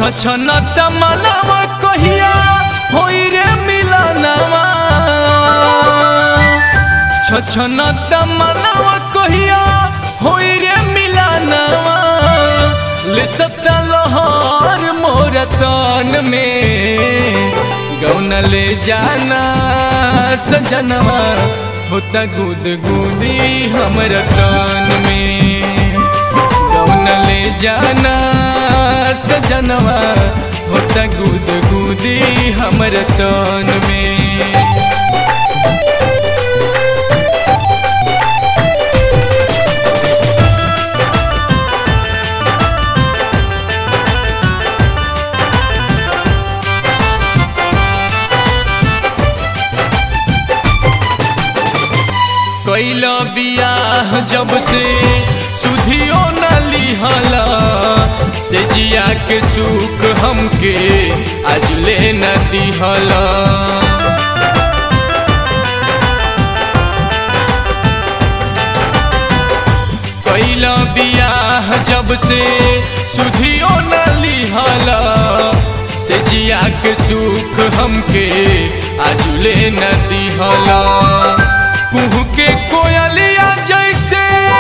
छछनत मनवा कहिया होई रे मिलनवा छछनत मनवा कहिया होई रे मिलनवा ले सता लहर मोर तन में गौन ले जाना सजनवा होता गुद गुदी हमर तन में गौन ले जाना सजनवा होता गुद गुदी हमर तन में। कैला बियाह जब से सुधियो न लिहला से जिया के सुख हमके आज ले न दिहला कैला बियाह जब से सुधियो न लिहला से जिया के सुख हमके आज ले न दिहला कुहू के कोयलिया जैसे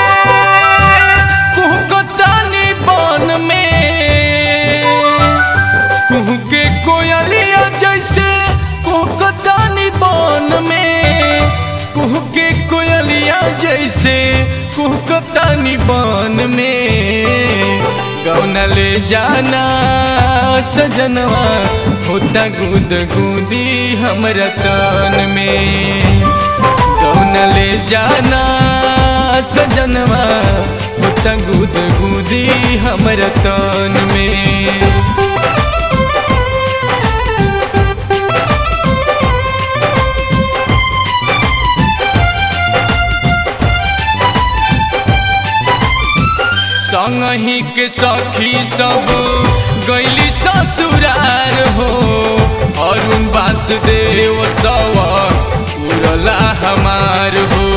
कुहू को तानी बन में कुहू के कोयलिया जैसे कुहू को तानी बन में कुहू के कोयलिया जैसे कुहू को तानी बन में गौन ले जाना सजनवा होता गुद गुदी हमरा तन में गौन ले जाना सजनवा होता गुद गुदी हमर तन में। संगही के सखी सब गैली ससुरार हो अरुण वासुदेव सवा उड़ला हमार हो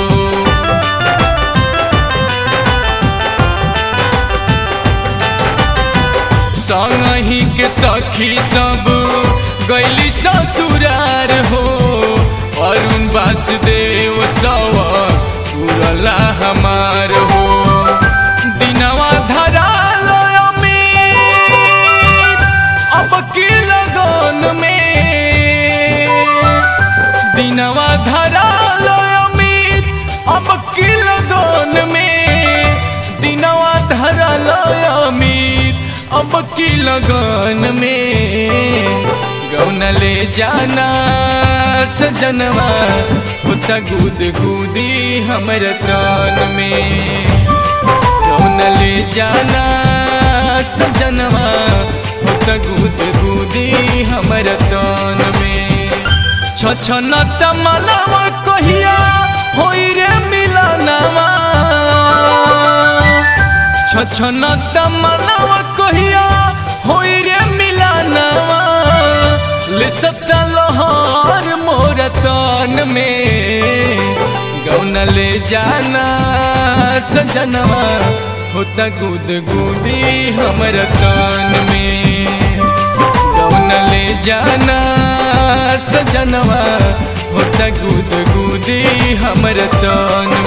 संगही के सखी सब गैली ससुरार हो अरुण वासुदेव सवा उड़ला हमार हो दिनवा धरा लो अमित अब की लगन में दिनवा धरा लो अमित अब की लगन में दिनवा धरा लो अमित अब की लगन में गौन ले जाना सजनवा होता गुद गुदी हमर तन में गौन ले जाना सजनवा होता गुद गुदी हमर तन में छछनत मनवा कहिया होई रे मिलनवा छछनत मनवा कहिया होई रे मिलनवा ले सता लहर मोर तन में गौन ले जाना सजनवा होता गुद गुदी हमर तन में गौन ले जाना सजनवा होता गुद गुदी हमर तन